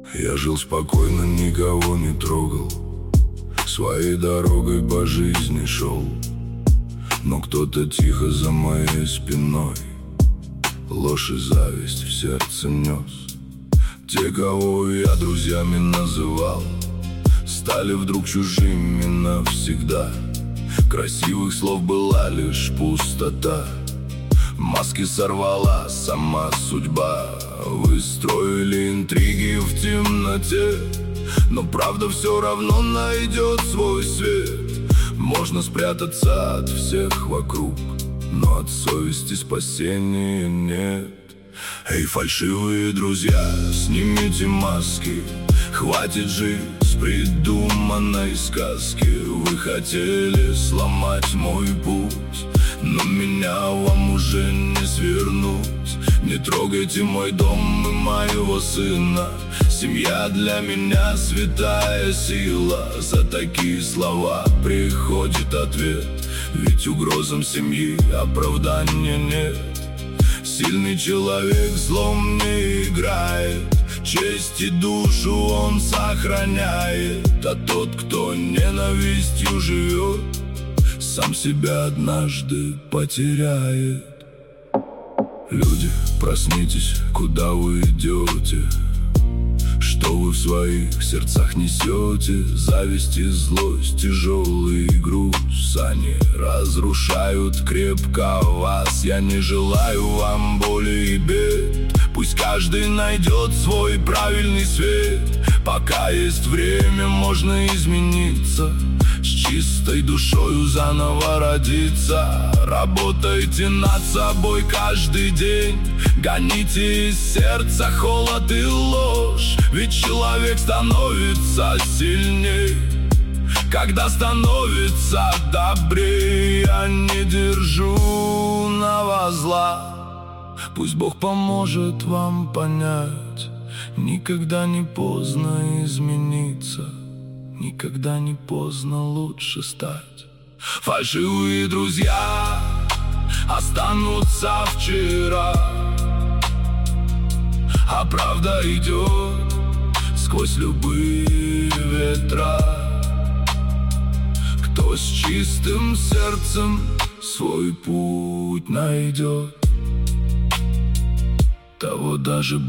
Я жил спокойно, никого не трогал, своей дорогой по жизни шел. Но кто-то тихо за моей спиной ложь и зависть в сердце нес. Те, кого я друзьями называл, стали вдруг чужими навсегда. Красивых слов была лишь пустота, маски сорвала сама судьба. Вы строили интриги в темноте, но правда все равно найдет свой свет. Можно спрятаться от всех вокруг, но от совести спасения нет. Эй, фальшивые друзья, снимите маски, хватит жить с придуманной сказки. Вы хотели сломать мой путь, но меня вам уже не свернуть. Не трогайте мой дом и моего сына. Семья для меня святая сила. За такие слова приходит ответ, ведь угрозам семьи оправдания нет. Сильный человек злом не играет, честь и душу он сохраняет. А тот, кто ненавистью живет, сам себя однажды потеряет. Люди, проснитесь, куда вы идете? Что вы в своих сердцах несете? Зависть и злость, тяжелый груз, они разрушают крепко вас. Я не желаю вам боли и бед, пусть каждый найдет свой правильный свет. Пока есть время, можно измениться, с чистой душою заново родиться. Работайте над собой каждый день, гоните из сердца холод и ложь. Ведь человек становится сильней, когда становится добрее. Я не держу на вас зла, пусть Бог поможет вам понять. Никогда не поздно измениться, никогда не поздно лучше стать. Фальшивые друзья останутся вчера, а правда идет сквозь любые ветра. Кто с чистым сердцем свой путь найдет, того даже